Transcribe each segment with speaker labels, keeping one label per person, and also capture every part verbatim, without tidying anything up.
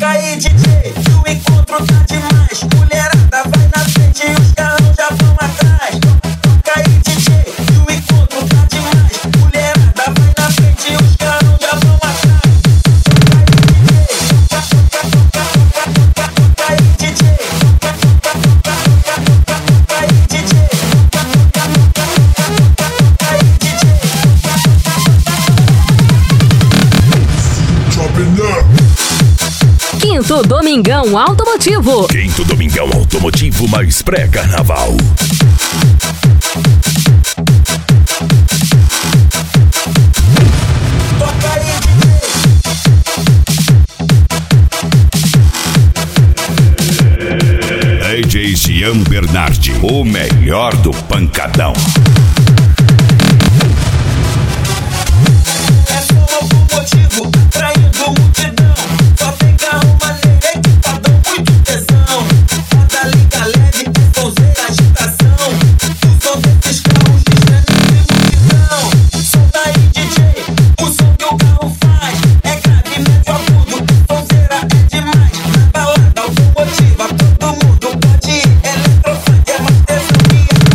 Speaker 1: Toca aí, D J, que o encontro tá demais. Mulherada vai na frente e os carrão já vão atrás. Toca aí, D J, que o encontro tá demais. Mulherada vai na frente e os carrão já vão atrás. Toca aí, D J, toca aí, D J, toca aí, D J.
Speaker 2: Quinto Domingão Automotivo.
Speaker 3: Quinto Domingão Automotivo mais pré-carnaval.
Speaker 1: Toca aí,
Speaker 3: D J Jean Bernardi, o melhor do pancadão.
Speaker 1: é só automotivo, atraindo multidão. Só tem carro maneiro, equipadão, muito tesão. Roda liga leve, sonzeira, agitação. O som desses carros distraindo multidão. Solta aí, D J, o som que o carro faz é grave, médio, agudo, sonzeira é demais. Na balada automotiva, todo mundo pode ir. Eletrofunk é mais tesão que é com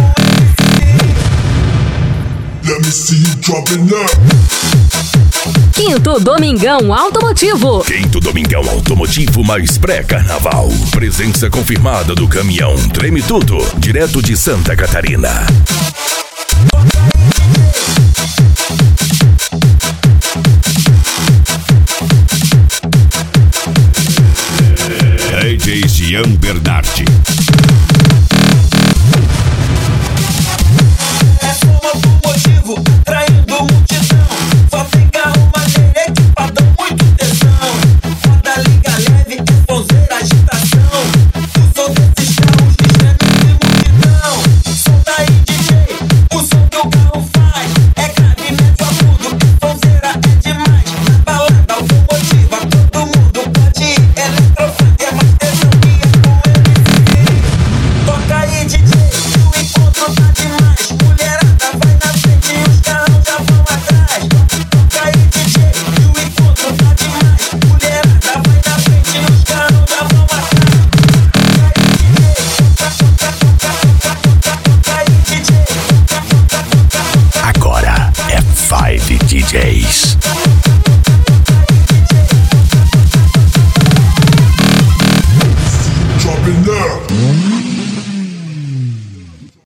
Speaker 4: Let me see you dropping up.
Speaker 2: Quinto Domingão Automotivo.
Speaker 3: Quinto Domingão Automotivo mais pré-carnaval. Presença confirmada do caminhão Treme Tudo, direto de Santa Catarina. D J Jean Bernardi,